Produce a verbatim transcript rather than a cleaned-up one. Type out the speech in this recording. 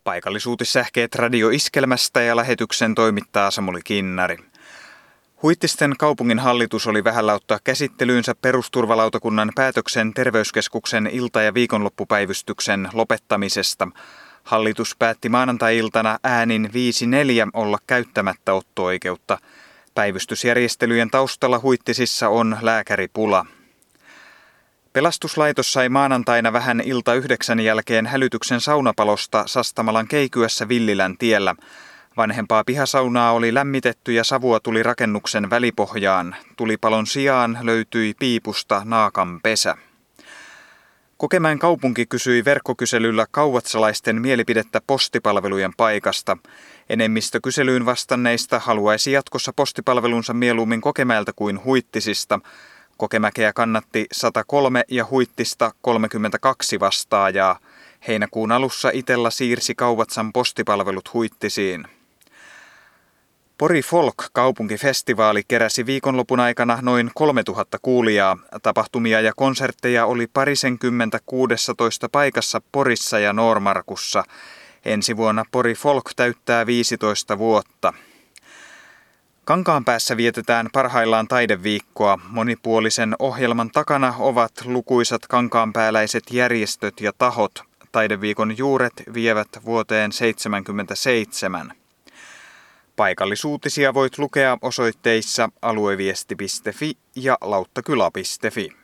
Paikallisuutissähkeet Radio Iskelmästä ja lähetyksen toimittaa Samuli Kinnari. Huittisten kaupungin hallitus oli vähällä ottaa käsittelyynsä perusturvalautakunnan päätöksen terveyskeskuksen ilta- ja viikonloppupäivystyksen lopettamisesta. Hallitus päätti maanantai-iltana äänin viisi neljä olla käyttämättä otto-oikeutta. Päivystysjärjestelyjen taustalla Huittisissa on lääkäripula. Pelastuslaitos sai maanantaina vähän ilta yhdeksän jälkeen hälytyksen saunapalosta Sastamalan Keikyässä Villilän tiellä. Vanhempaa pihasaunaa oli lämmitetty ja savua tuli rakennuksen välipohjaan. Tulipalon sijaan löytyi piipusta naakan pesä. Kokemäen kaupunki kysyi verkkokyselyllä kauvatsalaisten mielipidettä postipalvelujen paikasta. Enemmistö kyselyyn vastanneista haluaisi jatkossa postipalvelunsa mieluummin Kokemäeltä kuin Huittisista. Kokemäkeä kannatti sata kolme ja Huittista kolmekymmentäkaksi vastaajaa. Heinäkuun alussa Itella siirsi Kauvatsan postipalvelut Huittisiin. Pori Folk-kaupunkifestivaali keräsi viikonlopun aikana noin kolmetuhatta kuulijaa. Tapahtumia ja konsertteja oli parisenkymmentä kuudessatoista paikassa Porissa ja Noormarkussa. Ensi vuonna Pori Folk täyttää viisitoista vuotta. Kankaanpäässä vietetään parhaillaan taideviikkoa. Monipuolisen ohjelman takana ovat lukuisat kankaanpääläiset järjestöt ja tahot. Taideviikon juuret vievät vuoteen seitsemänkymmentäseitsemän. Paikallisuutisia voit lukea osoitteissa alueviesti piste fi ja lauttakylä piste fi.